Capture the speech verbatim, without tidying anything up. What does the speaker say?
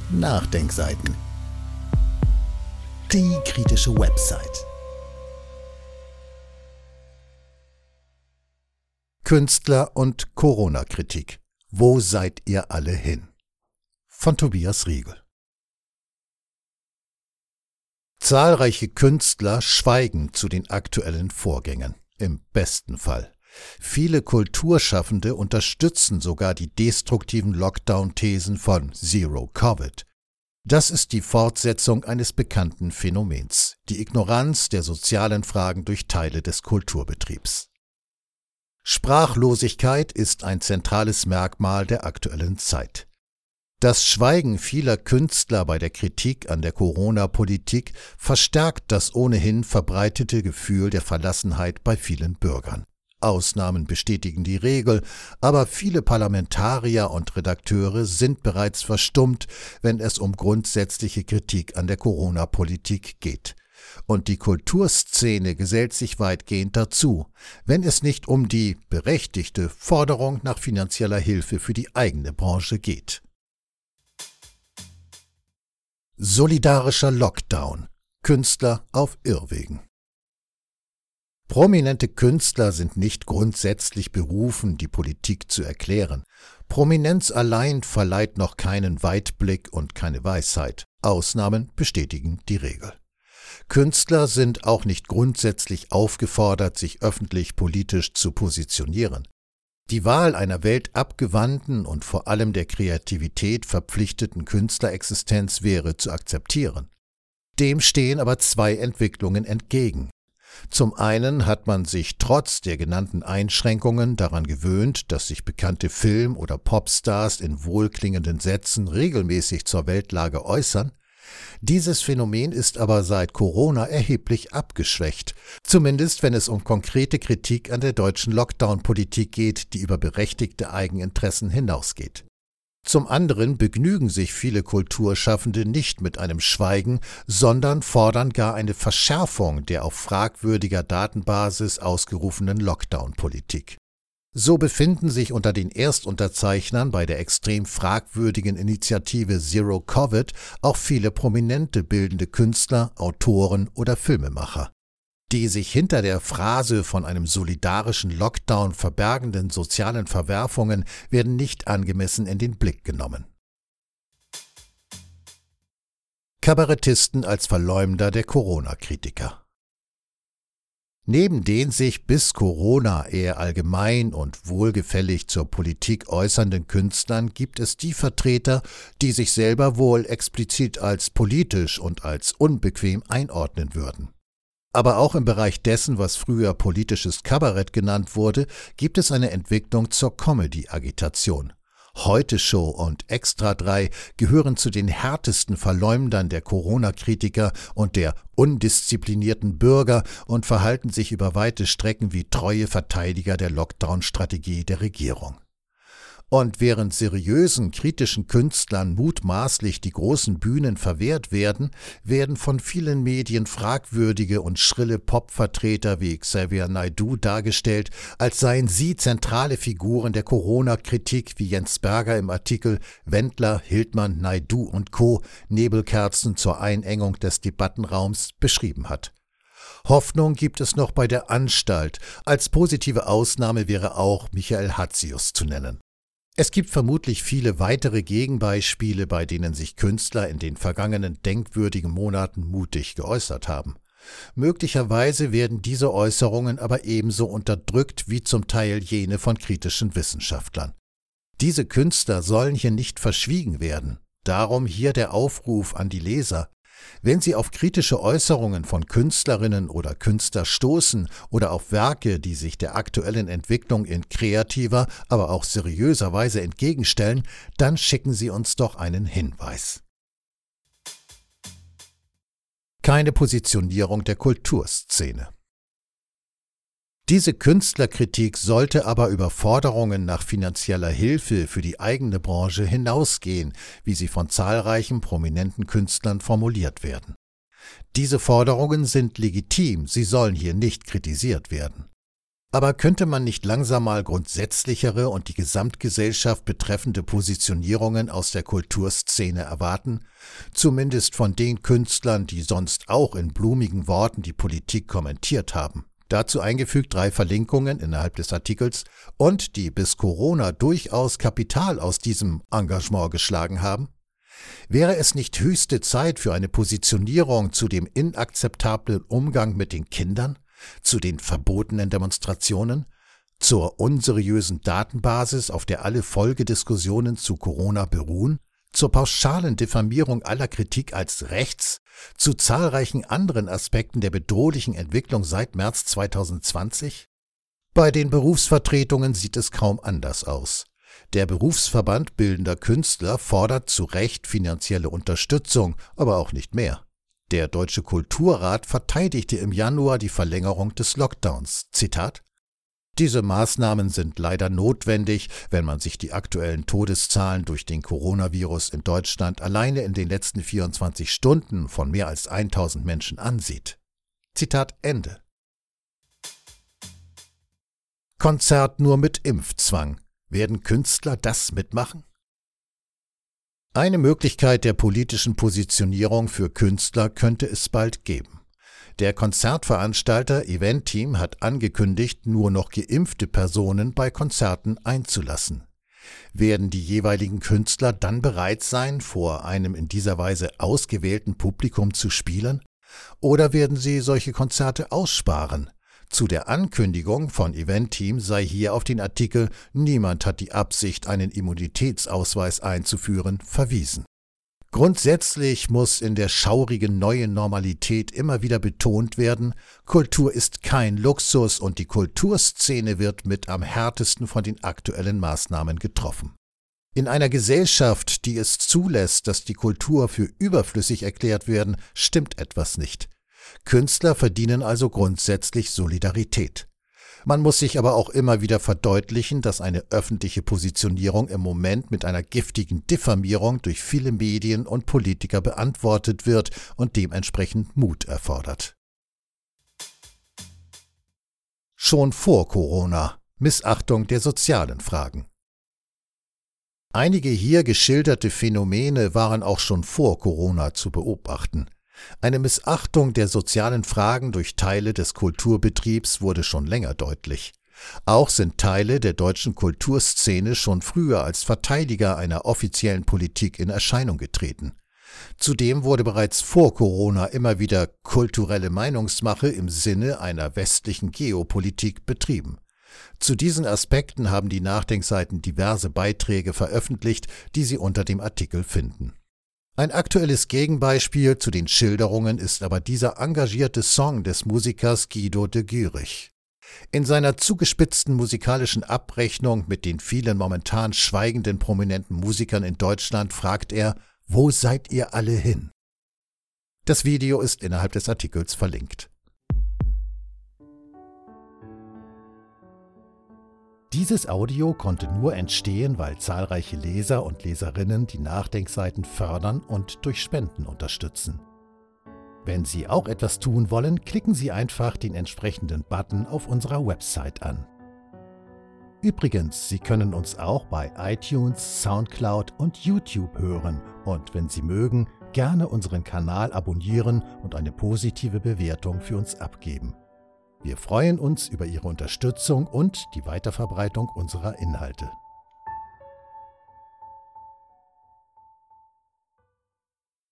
Nachdenkseiten. Die kritische Website. Künstler und Corona-Kritik. Wo seid ihr alle hin? Von Tobias Riegel. Zahlreiche Künstler schweigen zu den aktuellen Vorgängen, im besten Fall. Viele Kulturschaffende unterstützen sogar die destruktiven Lockdown-Thesen von Zero Covid. Das ist die Fortsetzung eines bekannten Phänomens, die Ignoranz der sozialen Fragen durch Teile des Kulturbetriebs. Sprachlosigkeit ist ein zentrales Merkmal der aktuellen Zeit. Das Schweigen vieler Künstler bei der Kritik an der Corona-Politik verstärkt das ohnehin verbreitete Gefühl der Verlassenheit bei vielen Bürgern. Ausnahmen bestätigen die Regel, aber viele Parlamentarier und Redakteure sind bereits verstummt, wenn es um grundsätzliche Kritik an der Corona-Politik geht. Und die Kulturszene gesellt sich weitgehend dazu, wenn es nicht um die berechtigte Forderung nach finanzieller Hilfe für die eigene Branche geht. Solidarischer Lockdown. Künstler auf Irrwegen. Prominente Künstler sind nicht grundsätzlich berufen, die Politik zu erklären. Prominenz allein verleiht noch keinen Weitblick und keine Weisheit. Ausnahmen bestätigen die Regel. Künstler sind auch nicht grundsätzlich aufgefordert, sich öffentlich politisch zu positionieren. Die Wahl einer weltabgewandten und vor allem der Kreativität verpflichteten Künstlerexistenz wäre zu akzeptieren. Dem stehen aber zwei Entwicklungen entgegen. Zum einen hat man sich trotz der genannten Einschränkungen daran gewöhnt, dass sich bekannte Film- oder Popstars in wohlklingenden Sätzen regelmäßig zur Weltlage äußern. Dieses Phänomen ist aber seit Corona erheblich abgeschwächt, zumindest wenn es um konkrete Kritik an der deutschen Lockdown-Politik geht, die über berechtigte Eigeninteressen hinausgeht. Zum anderen begnügen sich viele Kulturschaffende nicht mit einem Schweigen, sondern fordern gar eine Verschärfung der auf fragwürdiger Datenbasis ausgerufenen Lockdown-Politik. So befinden sich unter den Erstunterzeichnern bei der extrem fragwürdigen Initiative Zero Covid auch viele prominente bildende Künstler, Autoren oder Filmemacher. Die sich hinter der Phrase von einem solidarischen Lockdown verbergenden sozialen Verwerfungen werden nicht angemessen in den Blick genommen. Kabarettisten als Verleumder der Corona-Kritiker. Neben den sich bis Corona eher allgemein und wohlgefällig zur Politik äußernden Künstlern gibt es die Vertreter, die sich selber wohl explizit als politisch und als unbequem einordnen würden. Aber auch im Bereich dessen, was früher politisches Kabarett genannt wurde, gibt es eine Entwicklung zur Comedy-Agitation. Heute-Show und Extra drei gehören zu den härtesten Verleumdern der Corona-Kritiker und der undisziplinierten Bürger und verhalten sich über weite Strecken wie treue Verteidiger der Lockdown-Strategie der Regierung. Und während seriösen, kritischen Künstlern mutmaßlich die großen Bühnen verwehrt werden, werden von vielen Medien fragwürdige und schrille Popvertreter wie Xavier Naidoo dargestellt, als seien sie zentrale Figuren der Corona-Kritik, wie Jens Berger im Artikel »Wendler, Hildmann, Naidoo und Co. Nebelkerzen zur Einengung des Debattenraums« beschrieben hat. Hoffnung gibt es noch bei der Anstalt, als positive Ausnahme wäre auch Michael Hatzius zu nennen. Es gibt vermutlich viele weitere Gegenbeispiele, bei denen sich Künstler in den vergangenen denkwürdigen Monaten mutig geäußert haben. Möglicherweise werden diese Äußerungen aber ebenso unterdrückt wie zum Teil jene von kritischen Wissenschaftlern. Diese Künstler sollen hier nicht verschwiegen werden. Darum hier der Aufruf an die Leser. Wenn Sie auf kritische Äußerungen von Künstlerinnen oder Künstlern stoßen oder auf Werke, die sich der aktuellen Entwicklung in kreativer, aber auch seriöser Weise entgegenstellen, dann schicken Sie uns doch einen Hinweis. Keine Positionierung der Kulturszene. Diese Künstlerkritik sollte aber über Forderungen nach finanzieller Hilfe für die eigene Branche hinausgehen, wie sie von zahlreichen prominenten Künstlern formuliert werden. Diese Forderungen sind legitim, sie sollen hier nicht kritisiert werden. Aber könnte man nicht langsam mal grundsätzlichere und die Gesamtgesellschaft betreffende Positionierungen aus der Kulturszene erwarten? Zumindest von den Künstlern, die sonst auch in blumigen Worten die Politik kommentiert haben. Dazu eingefügt drei Verlinkungen innerhalb des Artikels und die bis Corona durchaus Kapital aus diesem Engagement geschlagen haben. Wäre es nicht höchste Zeit für eine Positionierung zu dem inakzeptablen Umgang mit den Kindern, zu den verbotenen Demonstrationen, zur unseriösen Datenbasis, auf der alle Folgediskussionen zu Corona beruhen, zur pauschalen Diffamierung aller Kritik als rechts, zu zahlreichen anderen Aspekten der bedrohlichen Entwicklung seit März zweitausendzwanzig? Bei den Berufsvertretungen sieht es kaum anders aus. Der Berufsverband Bildender Künstler fordert zu Recht finanzielle Unterstützung, aber auch nicht mehr. Der Deutsche Kulturrat verteidigte im Januar die Verlängerung des Lockdowns. Zitat: Diese Maßnahmen sind leider notwendig, wenn man sich die aktuellen Todeszahlen durch den Coronavirus in Deutschland alleine in den letzten vierundzwanzig Stunden von mehr als tausend Menschen ansieht. Zitat Ende. Konzert nur mit Impfzwang. Werden Künstler das mitmachen? Eine Möglichkeit der politischen Positionierung für Künstler könnte es bald geben. Der Konzertveranstalter Eventim hat angekündigt, nur noch geimpfte Personen bei Konzerten einzulassen. Werden die jeweiligen Künstler dann bereit sein, vor einem in dieser Weise ausgewählten Publikum zu spielen? Oder werden sie solche Konzerte aussparen? Zu der Ankündigung von Eventim sei hier auf den Artikel „Niemand hat die Absicht, einen Immunitätsausweis einzuführen“ verwiesen. Grundsätzlich muss in der schaurigen neuen Normalität immer wieder betont werden, Kultur ist kein Luxus und die Kulturszene wird mit am härtesten von den aktuellen Maßnahmen getroffen. In einer Gesellschaft, die es zulässt, dass die Kultur für überflüssig erklärt werden, stimmt etwas nicht. Künstler verdienen also grundsätzlich Solidarität. Man muss sich aber auch immer wieder verdeutlichen, dass eine öffentliche Positionierung im Moment mit einer giftigen Diffamierung durch viele Medien und Politiker beantwortet wird und dementsprechend Mut erfordert. Schon vor Corona: Missachtung der sozialen Fragen. Einige hier geschilderte Phänomene waren auch schon vor Corona zu beobachten. Eine Missachtung der sozialen Fragen durch Teile des Kulturbetriebs wurde schon länger deutlich. Auch sind Teile der deutschen Kulturszene schon früher als Verteidiger einer offiziellen Politik in Erscheinung getreten. Zudem wurde bereits vor Corona immer wieder kulturelle Meinungsmache im Sinne einer westlichen Geopolitik betrieben. Zu diesen Aspekten haben die Nachdenkseiten diverse Beiträge veröffentlicht, die Sie unter dem Artikel finden. Ein aktuelles Gegenbeispiel zu den Schilderungen ist aber dieser engagierte Song des Musikers Guido de Gürich. In seiner zugespitzten musikalischen Abrechnung mit den vielen momentan schweigenden prominenten Musikern in Deutschland fragt er: Wo seid ihr alle hin? Das Video ist innerhalb des Artikels verlinkt. Dieses Audio konnte nur entstehen, weil zahlreiche Leser und Leserinnen die Nachdenkseiten fördern und durch Spenden unterstützen. Wenn Sie auch etwas tun wollen, klicken Sie einfach den entsprechenden Button auf unserer Website an. Übrigens, Sie können uns auch bei iTunes, Soundcloud und YouTube hören und wenn Sie mögen, gerne unseren Kanal abonnieren und eine positive Bewertung für uns abgeben. Wir freuen uns über Ihre Unterstützung und die Weiterverbreitung unserer Inhalte.